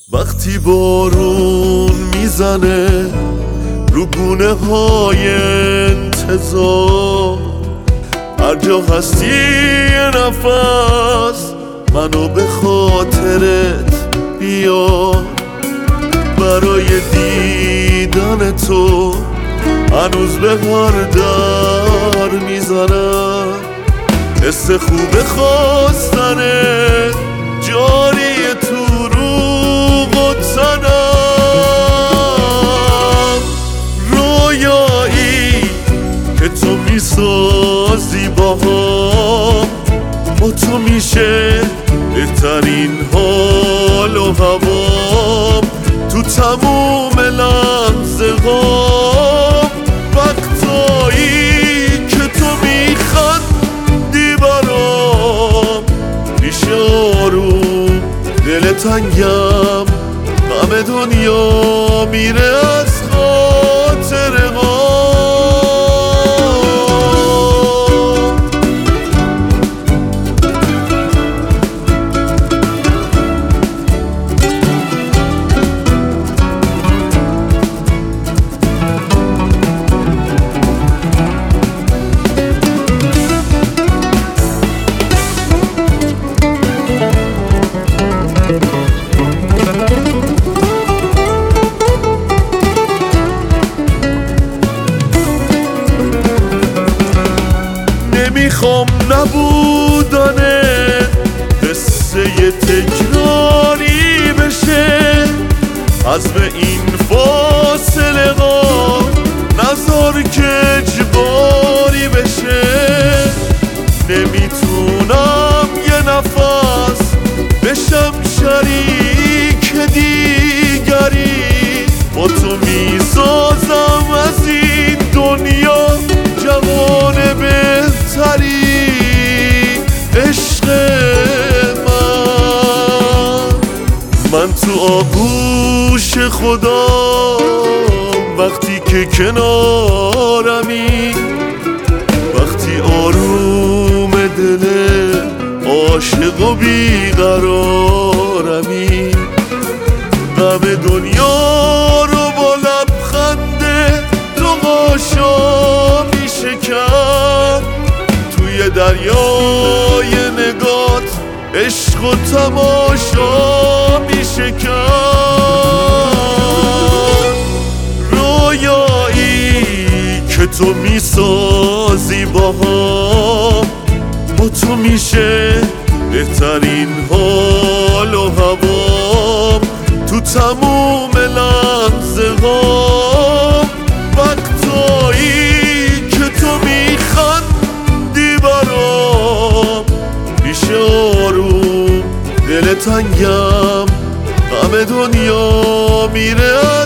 وقتی بارون میزنه رو گونه های انتظار، هر جا هستی یه نفس منو به خاطرت بیار. برای دیدن تو هنوز به هر در میزنم، حس خوب خواستنه جاری تو روح و تنم. رویایی که تو میسازی باهام، با تو میشه بهترین حال و هوام. تو تموم لحظه هام، وقتایی که تو میخندی برام، میشه آروم دل تنگم، همه دنیا میره از خاطره ها. نمیخوام نبودنه قصه تکراری بشه، حذف این فاصله ها نذار که اجباری بشه. نمیتونم یه نفس بشم شریک دیگری، با تو میسازم از این دنیا جوان بهتری. عشق من تو آغوش خدا، وقتی که کنارمی، وقتی آروم دل عاشق و بیقرارمی. غم دنیا رو با لبخنده تو قاشا میشه کرد، توی دریای نگات عشق و تماشا میشه کرد. رویایی که تو میسازی باهام، با تو میشه بهترین حال و هوام. تو تموم لحظه هام، وقتایی که تو میخندی برام، میشه آروم دل تنگم، همه دنیا میره